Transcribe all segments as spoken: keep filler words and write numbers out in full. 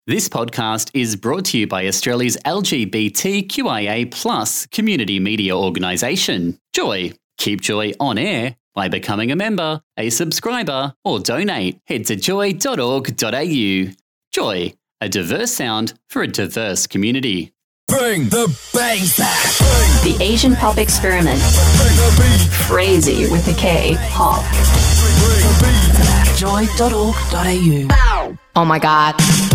This podcast is brought to you by Australia's L G B T Q I A plus community media organisation, Joy. Keep Joy on air by becoming a member, a subscriber, or donate. Head to joy dot org dot a u. Joy, a diverse sound for a diverse community. Bring the bass back. The Asian Pop Experiment. Crazy with a K. Pop. joy dot org dot a u. Oh my God.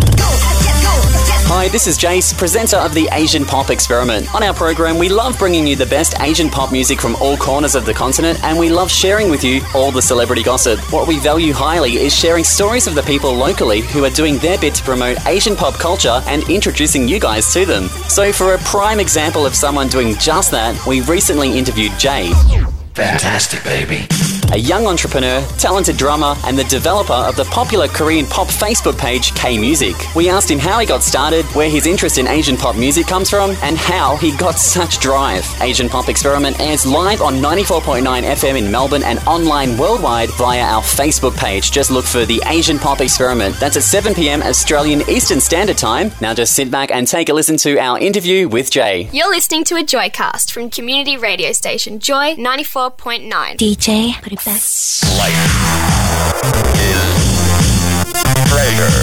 Hi, this is Jace, presenter of the Asian Pop Experiment. On our program, we love bringing you the best Asian pop music from all corners of the continent, and we love sharing with you all the celebrity gossip. What we value highly is sharing stories of the people locally who are doing their bit to promote Asian pop culture and introducing you guys to them. So for a prime example of someone doing just that, we recently interviewed Jay. Fantastic, baby. A young entrepreneur, talented drummer, and the developer of the popular Korean pop Facebook page K-Music. We asked him how he got started, where his interest in Asian pop music comes from, and how he got such drive. Asian Pop Experiment airs live on ninety-four point nine F M in Melbourne and online worldwide via our Facebook page. Just look for the Asian Pop Experiment. That's at seven p.m. Australian Eastern Standard Time. Now just sit back and take a listen to our interview with Jay. You're listening to a Joycast from community radio station Joy ninety-four point nine. D J, put it back. Life is treasure.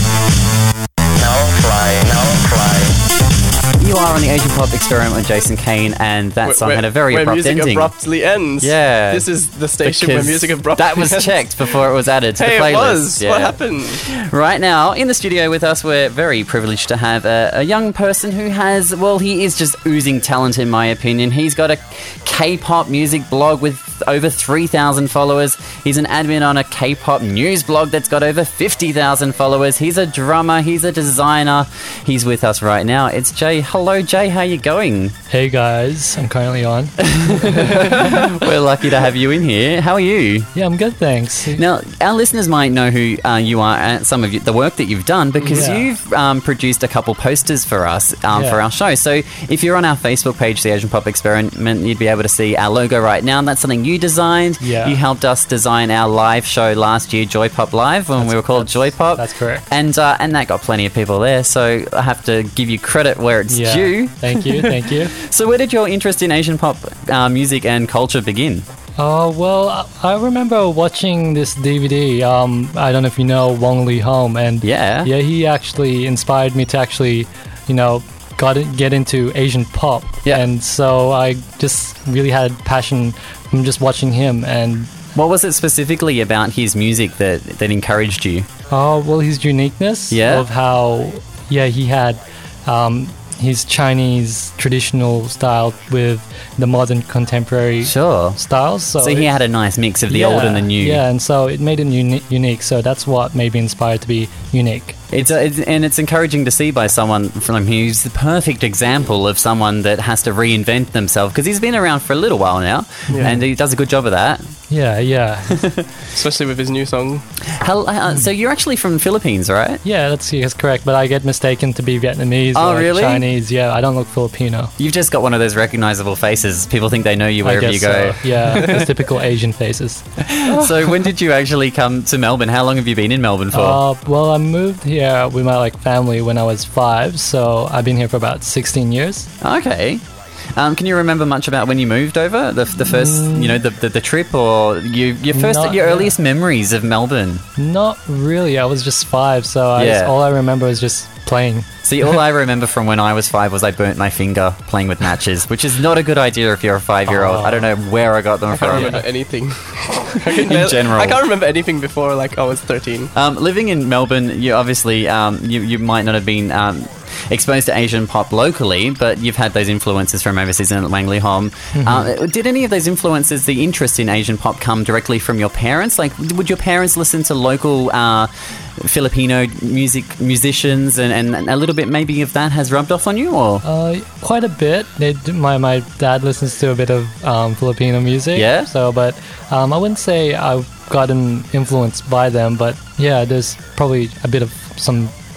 Now fly, now fly. You are on the Asian Pop Experiment with Jason Kane, and that song where, had a very where abrupt music ending. abruptly ends. Yeah. This is the station Because where music abruptly that was ends. checked before it was added to Hey, the playlist. it was. Yeah. What happened? Right now, in the studio with us, we're very privileged to have a, a young person who has, well, he is just oozing talent, in my opinion. He's got a K-pop music blog with over three thousand followers. He's an admin on a K-pop news blog that's got over fifty thousand followers. He's a drummer. He's a designer. He's with us right now. It's Jay. Hello, Jay. How you going? Hey guys, I'm currently on. We're lucky to have you in here. How are you? Yeah, I'm good, thanks. Now, our listeners might know who uh, you are and some of you, the work that you've done because Yeah. you've um, produced a couple posters for us um, Yeah. for our show. So if you're on our Facebook page, The Asian Pop Experiment, you'd be able to see our logo right now. And that's something you designed. Yeah. You helped us design our live show last year, Joy Pop Live, when we were called Joy Pop. That's correct. And, uh, and that got plenty of people there. So I have to give you credit where it's Yeah. due. Thank you, thank you. So where did your interest in Asian pop uh, music and culture begin? Uh, well, I- I remember watching this D V D. Um, I don't know if you know Wong Lee Home, and Yeah. yeah, he actually inspired me to actually, you know, got it, get into Asian pop. Yeah. And so I just really had passion from just watching him. And What was it specifically about his music that, that encouraged you? oh, well, his uniqueness Yeah. of how, yeah, he had um, his Chinese traditional style with the modern contemporary Sure. styles. So, So he it- had a nice mix of the yeah, old and the new. Yeah, and so it made him uni- unique. So that's what made me inspired to be unique. It's, uh, it's and it's encouraging to see by someone from who's the perfect example of someone that has to reinvent themselves because he's been around for a little while now, Yeah. and he does a good job of that. Yeah, yeah. Especially with his new song. How, uh, so you're actually from the Philippines, right? Yeah, that's, that's correct. But I get mistaken to be Vietnamese Oh, or really? Chinese. Yeah, I don't look Filipino. You've just got one of those recognizable faces. People think they know you wherever I you guess go. so. Yeah, those typical Asian faces. So when did you actually come to Melbourne? How long have you been in Melbourne for? Uh, well, I moved here with my like family when I was five, so I've been here for about sixteen years. Okay. Um, can you remember much about when you moved over? The, the first, you know, the, the, the trip or you, your first, Not- your yeah. earliest memories of Melbourne? Not really. I was just five, so I Yeah. just, all I remember was just playing. See, all I remember from when I was five was I burnt my finger playing with matches, which is not a good idea if you're a five-year-old. Oh. I don't know where I got them I can't from. remember anything. In general. I can't remember anything before like I was thirteen. Um, living in Melbourne, you obviously um, you you might not have been um, exposed to Asian pop locally, but you've had those influences from overseas in Wang Lee Hom. Mm-hmm. Uh, did any of those influences, the interest in Asian pop, come directly from your parents? Like, would your parents listen to local uh, Filipino music musicians, and, and a little bit maybe of that has rubbed off on you, or? Uh, quite a bit. They, do- my my dad listens to a bit of um, Filipino music. Yeah? So, but um, I wouldn't say I've gotten influenced by them, but yeah, there's probably a bit of some s-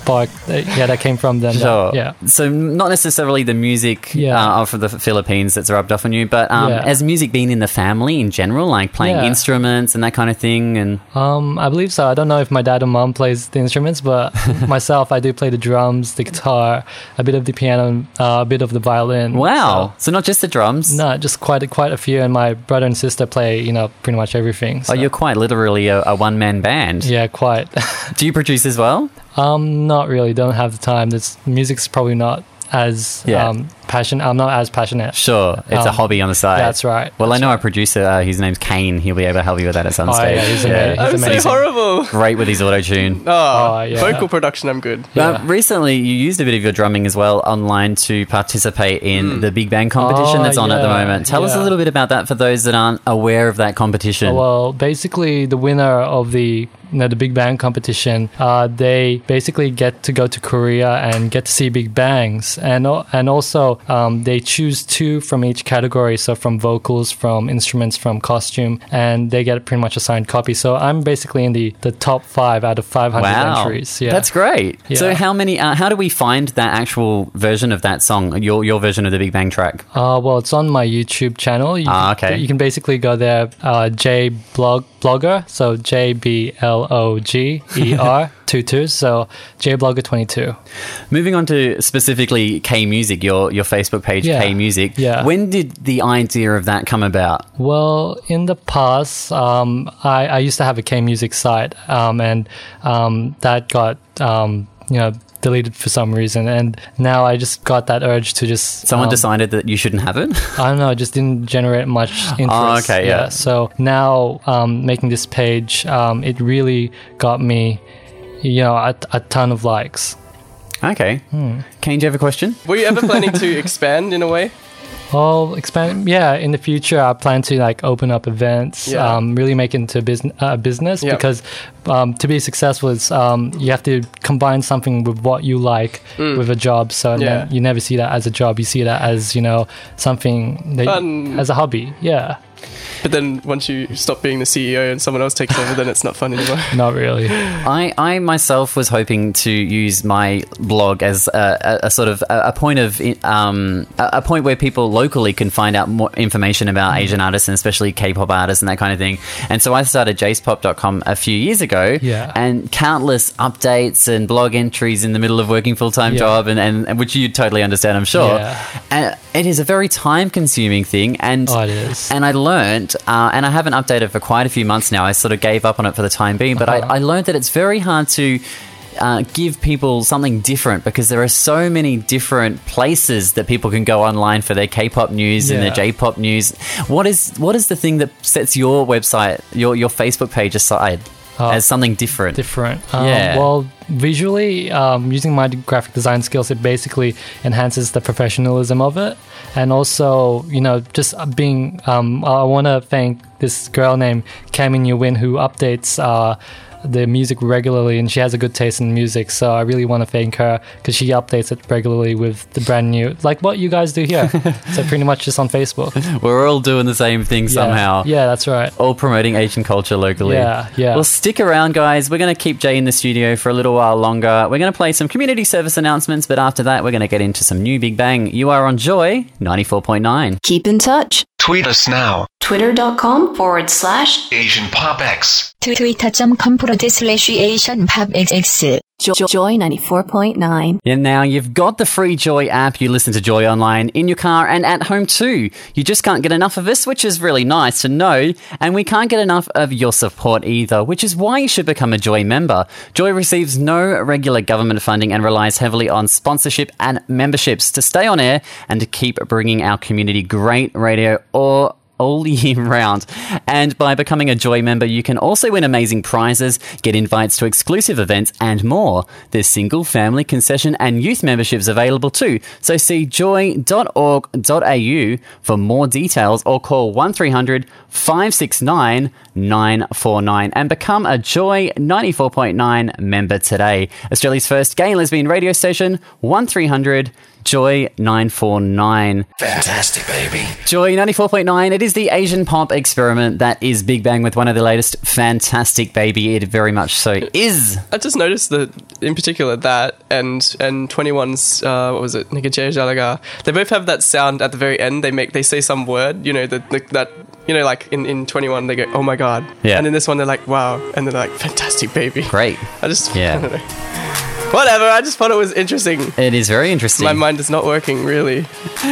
spark, that, yeah, that came from them. Sure. That, yeah. So not necessarily the music Yeah. uh, of the Philippines that's rubbed off on you, but um, Yeah. has music been in the family in general, like playing Yeah. instruments and that kind of thing? And Um, I believe so. I don't know if my dad or mom plays the instruments, but myself, I do play the drums, the guitar, a bit of the piano, uh, a bit of the violin. wow. So, not just the drums. So, no, just quite a, quite a few. And my brother and sister play, you know, pretty much everything. So. Oh, you're quite literally a, a one-man band. Yeah, quite. Do you produce as well? um, not really. Don't have the time. This music's probably not as Yeah. um passionate. I'm not as passionate. Sure. It's a Um, hobby on the side. That's right. Well, That's I know right. a producer. Uh, his name's Kane. He'll be able to help you with that at some Oh, stage. yeah, he's ama- I'm he's so amazing. horrible. Great with his auto-tune. Oh, Oh, yeah. vocal production, I'm good. Uh, Yeah. recently, you used a bit of your drumming as well online to participate in the Big Bang competition Oh, that's on at the yeah, moment. Tell us a yeah. little bit about that for those that aren't aware of that competition. Oh, well, basically, the winner of the you know, the Big Bang competition, uh, they basically get to go to Korea and get to see Big Bangs, and al- and also um, they choose two from each category. So from vocals, from instruments, from costume, and they get pretty much a signed copy. So I'm basically in the, the top five out of five hundred Wow, entries. Yeah, that's great. So, Yeah. how many? Uh, how do we find that actual version of that song? Your your version of the Big Bang track? Uh, well, it's on my YouTube channel. You Ah, can, okay. You can basically go there, uh, J blog blogger, so J B L O G E R two two, so J blogger twenty two. Moving on to specifically K Music, your your Facebook page, Yeah. K Music. Yeah. When did the idea of that come about? Well, in the past, um, I, I used to have a K music site, um, and um, that got um, you know deleted for some reason, and now I just got that urge to just Someone um, decided that you shouldn't have it. I don't know, it just didn't generate much interest. Oh, okay, yeah. So now um, making this page, um, it really got me, you know, a, a ton of likes. Okay. Hmm. Kane, do you have a question? Were you ever planning to expand in a way? Well, expand. Yeah, in the future, I plan to like open up events, Yeah. um, really make it into a business. Uh, business Yeah. because um, to be successful, it's um, you have to combine something with what you like with a job. So Mm. Yeah. then you never see that as a job. You see that as you know something that Fun. as a hobby. Yeah, But then once you stop being the C E O and someone else takes over, then it's not fun anymore. not really. I, I myself was hoping to use my blog as a, a, a sort of a, a point of um, a, a point where people locally can find out more information about Asian artists and especially K-pop artists and that kind of thing. And so I started jace pop dot com a few years ago, Yeah. and countless updates and blog entries in the middle of working full-time Yeah. job, and, and, and which you totally understand, I'm sure. Yeah. And it is a very time-consuming thing, and Oh, it is. and I learned, uh, and I haven't updated for quite a few months now. I sort of gave up on it for the time being, but Uh-huh. I, I learned that it's very hard to uh, give people something different because there are so many different places that people can go online for their K-pop news and their Yeah. J-pop news. What is what is the thing that sets your website, your your Facebook page aside Oh. as something different? Different. Um, Yeah. Well, visually, um, using my graphic design skills, it basically enhances the professionalism of it. And also, you know, just being, um, I want to thank this girl named Kamin Yuwin who updates uh, the music regularly, and she has a good taste in music. So I really want to thank her because she updates it regularly with the brand new, like what you guys do here. So pretty much just on Facebook. We're all doing the same thing Yeah. somehow. Yeah, that's right. All promoting Asian culture locally. Yeah, yeah. Well, stick around, guys. We're going to keep Jay in the studio for a little while longer. We're going to play some community service announcements, but after that, we're going to get into some new Big Bang. You are on Joy ninety-four point nine. Keep in touch. Tweet us now. Twitter.com forward slash Asian Pop X. 트위터.com forward slash Asian Pop X. Joy ninety-four point nine. And now you've got the free Joy app. You listen to Joy online in your car and at home too. You just can't get enough of us, which is really nice to know. And we can't get enough of your support either, which is why you should become a Joy member. Joy receives no regular government funding and relies heavily on sponsorship and memberships to stay on air and to keep bringing our community great radio or all year round. And by becoming a Joy member, you can also win amazing prizes, get invites to exclusive events, and more. There's single, family, concession, and youth memberships available too. So see joy dot org dot a u for more details or call one three hundred five six nine nine four nine and become a Joy ninety-four point nine member today. Australia's first gay and lesbian radio station, one three hundred Joy nine four nine. Fantastic, baby. Joy ninety-four point nine. It is the Asian pop experiment that is Big Bang with one of the latest. Fantastic, baby. It very much so is. I just noticed that, in particular, that and and twenty-one's uh, what was it, Nigga Jay Jalaga. They both have that sound at the very end. They make they say some word, you know, the, the, that you know, like in, in twenty-one they go, oh my god, yeah, and in this one they're like, wow, and they're like, fantastic, baby. Great. I just yeah. I don't know. Whatever, I just thought it was interesting. It is very interesting. My mind is not working, really.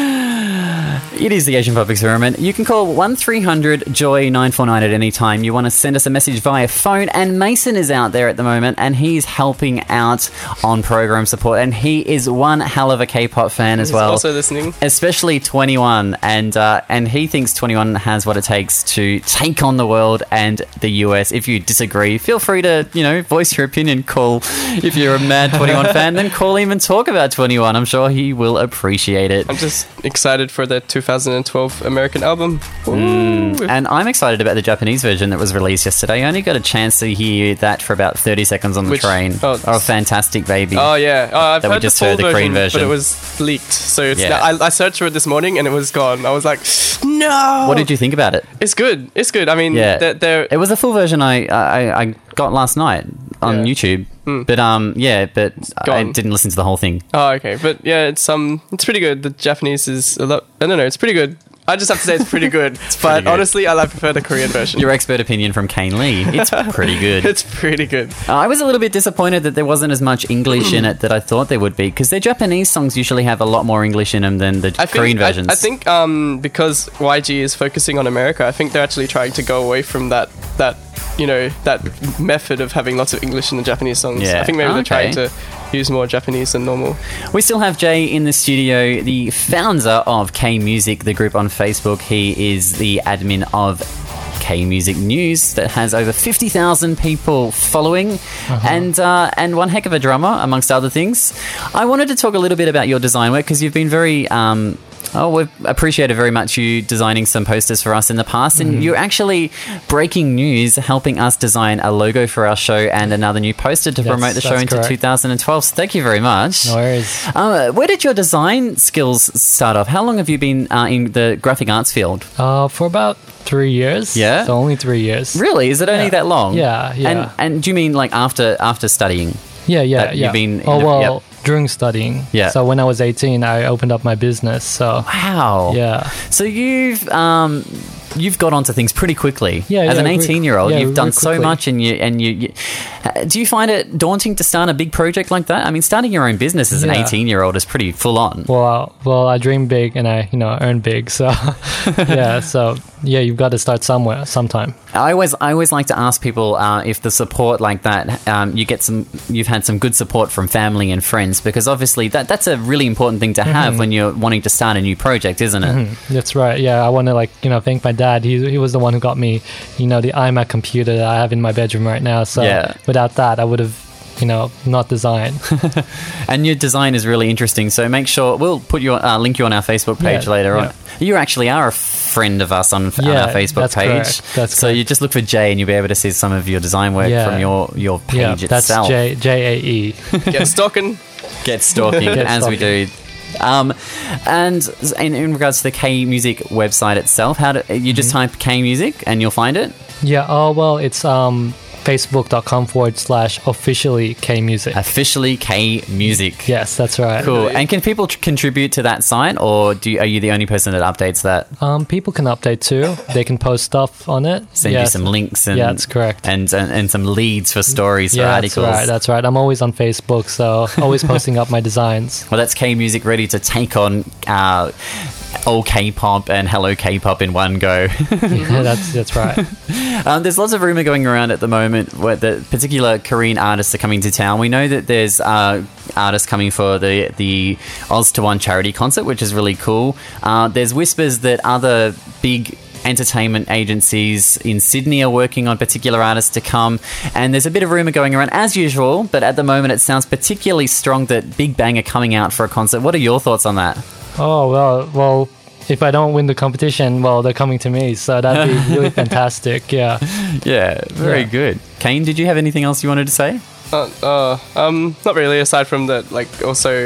It is the Asian Pop Experiment. You can call one three hundred joy nine four nine at any time. You want to send us a message via phone, and Mason is out there at the moment, and he's helping out on program support, and he is one hell of a K-pop fan as He's well. also listening. Especially twenty-one, and uh, and he thinks twenty-one has what it takes to take on the world and the U S. If you disagree, feel free to, you know, voice your opinion. Call if you're a mad twenty-one fan, then call him and talk about twenty-one. I'm sure he will appreciate it. I'm just excited for the two thousand twelve American album. Mm. And I'm excited about the Japanese version that was released yesterday. I only got a chance to hear that for about thirty seconds on the Which, train. Oh, oh, Fantastic, baby. Oh, yeah. Oh, I've that heard we just the full heard the version, Korean version. but it was leaked. So it's Yeah. now, I, I searched for it this morning and it was gone. I was like, no. What did you think about it? It's good. It's good. I mean, Yeah, they're, they're it was a full version I I, I got last night on Yeah. YouTube. Mm. But um, yeah, but I Gone. didn't listen to the whole thing. Oh, okay. But yeah, it's um, it's pretty good. The Japanese is a lot. I don't know. It's pretty good. I just have to say it's pretty good. pretty but good. honestly, I like prefer the Korean version. Your expert opinion from Kane Lee. It's pretty good. It's pretty good. Uh, I was a little bit disappointed that there wasn't as much English in it that I thought there would be, because their Japanese songs usually have a lot more English in them than the I think, Korean versions. I, I think um, because Y G is focusing on America, I think they're actually trying to go away from that that you know that method of having lots of English in the Japanese songs. Yeah. I think maybe Okay. they're trying to use more Japanese than normal. We still have Jay in the studio, the founder of K Music, the group on Facebook. He is the admin of K Music News that has over fifty thousand people following, uh-huh. and uh, and one heck of a drummer, amongst other things. I wanted to talk a little bit about your design work, because you've been very... Um, Oh, we've appreciated very much you designing some posters for us in the past, and mm-hmm. you're actually breaking news, helping us design a logo for our show and another new poster to That's, promote the show into correct. two thousand twelve. So thank you very much. No worries. Uh, where did your design skills start off? How long have you been uh, in the graphic arts field? Uh, for about three years. Yeah? So only three years. Really? Is it only Yeah. that long? Yeah, yeah. And, and do you mean like after after studying? Yeah, yeah, That yeah. you've been in oh, the- well, yep. during studying. Yeah. So when I was eighteen, I opened up my business. So Wow. yeah. So you've um, you've got onto things pretty quickly. Yeah, As yeah, an re- eighteen-year-old, yeah, you've done really so quickly. much, and you and you, you. Uh, do you find it daunting to start a big project like that? I mean, starting your own business as an Yeah. eighteen-year-old is pretty full on. Well, uh, well, I dream big and I, you know, earn big. So yeah. So yeah, you've got to start somewhere, sometime. I always, I always like to ask people uh, if the support like that, um, you get some, you've had some good support from family and friends, because obviously that that's a really important thing to have Mm-hmm. when you're wanting to start a new project, isn't it? Mm, that's right. Yeah, I want to like you know thank my dad. He he was the one who got me, you know, the iMac computer that I have in my bedroom right now. So Yeah. without that, I would have, you know, not designed. And your design is really interesting. So make sure we'll put you uh, link you on our Facebook page Yeah, later yeah. on. You actually are a friend of us on, on Yeah, our Facebook that's page. correct, that's so correct. you just look for Jay, and you'll be able to see some of your design work Yeah. from your your page yeah, itself. that's J J A E. Get stalking. Get stalking Get as we stalking. do. Um, and in, in regards to the K Music website itself, how do you just Mm-hmm. type K Music and you'll find it? Yeah. Oh well, it's um facebook.com forward slash officially K Music. Officially K Music. Yes, that's right. Cool. And can people tr- contribute to that site, or do you, are you the only person that updates that? Um, people can update too. They can post stuff on it. Send yes. you some links and Yeah, that's correct. And, and and some leads for stories for Yeah, articles. that's right. That's right. I'm always on Facebook, so always posting up my designs. Well, that's K Music ready to take on uh, all K-pop and hello K-pop in one go. Yeah, that's that's right. Um, there's lots of rumor going around at the moment where the particular Korean artists are coming to town. We know that there's uh, artists coming for the the Oz to One charity concert, which is really cool. Uh, there's whispers that other big entertainment agencies in Sydney are working on particular artists to come, and there's a bit of rumor going around as usual, but at the moment it sounds particularly strong that Big Bang are coming out for a concert. What are your thoughts on that? Oh well, well. If I don't win the competition, well, they're coming to me, so that'd be really fantastic. Yeah. Yeah, very Yeah. good. Kane, did you have anything else you wanted to say? Uh, uh, um, not really. Aside from that, like also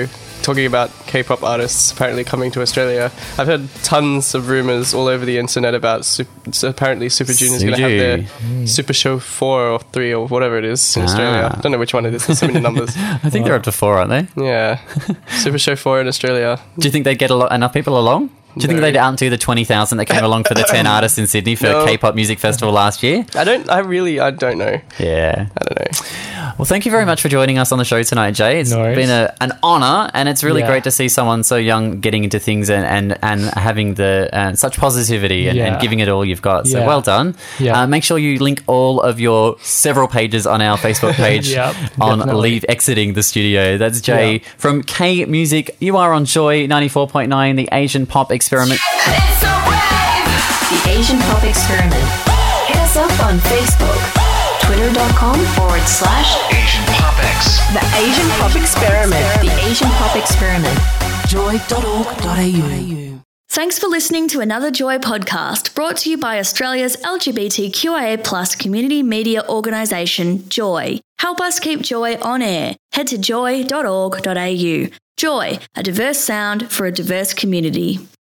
talking about K-pop artists apparently coming to Australia. I've heard tons of rumors all over the internet about super, so apparently Super Junior is going to have their mm. Super Show four or three or whatever it is in ah. Australia. I don't know which one it is. There's so many numbers. I think wow. they're up to four, aren't they? Yeah. Super Show four in Australia. Do you think they'd get a lot, enough people along? Do you no. think they'd outdo the twenty thousand that came along for the ten artists in Sydney for no. K-pop Music Festival last year? I don't, I really, I don't know. Yeah. I don't know. Well, thank you very much for joining us on the show tonight, Jay. It's no been a, an honour, and it's really yeah. great to see someone so young getting into things and, and, and having the uh, such positivity and, yeah. and giving it all you've got. So yeah. well done. Yeah. Uh, make sure you link all of your several pages on our Facebook page yep, on definitely. Leave Exiting the Studio. That's Jay yeah. from K Music. You are on Joy ninety-four point nine, the Asian Pop Experiment. It's a wave! The Asian Pop Experiment. Hit us up on Facebook. Twitter.com forward slash Asian Pop X. The Asian Pop Experiment. The Asian Pop Experiment. joy dot org dot a u. Thanks for listening to another Joy podcast brought to you by Australia's L G B T Q I A plus community media organisation, Joy. Help us keep Joy on air. Head to joy dot org dot a u. Joy, a diverse sound for a diverse community.